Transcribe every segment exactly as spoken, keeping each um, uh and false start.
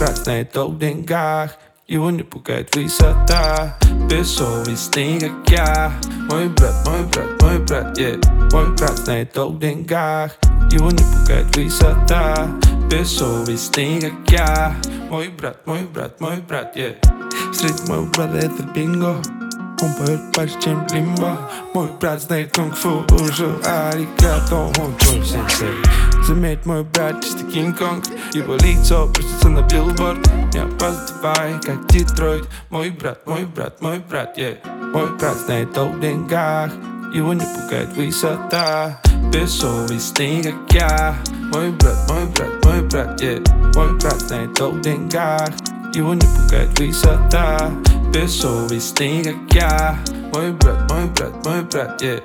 брат знает толк в деньгах, его не пугает высота. Бессовестный, как я. Мой брат, мой брат, мой брат, yeah. Мой брат знает толк в деньгах, его не пугает высота. Бессовестный, как я. Мой брат, мой брат, мой брат, yeah. Среди моего брата это бинго. Он поет больше, чем лимбо. Мой брат знает кунг-фу, уже аригато, он твой сенсей. Заметь, мой брат чисто Кинг-Конг. Его лицо просится на билборд. Не опоздавай, как Детройт. Мой брат, мой брат, мой брат, yeah. Мой брат знает толк в деньгах, его не пугает высота. Бессовестный, как я. Мой брат, мой брат, мой брат, yeah. Мой брат знает толк в деньгах, его не пугает высота. Бессовестный, как я. Мой брат, мой брат, мой брат, yeah.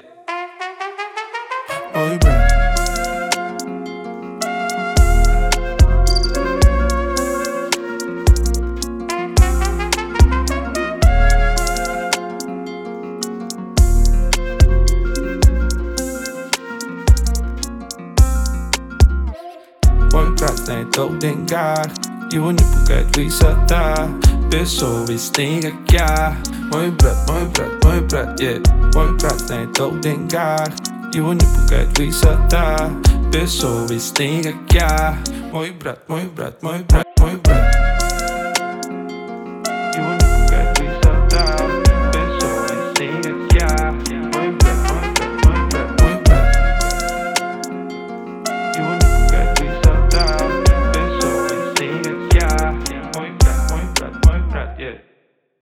Мой брат. Мой брат знает толк в деньгах, его не пугает высота. Бессовестный, как я. Мой брат, мой брат, мой брат, yeah. Мой брат знает толк в деньгах, его не пугает высота. Бессовестный, как я. Мой брат, мой брат, мой брат, мой брат.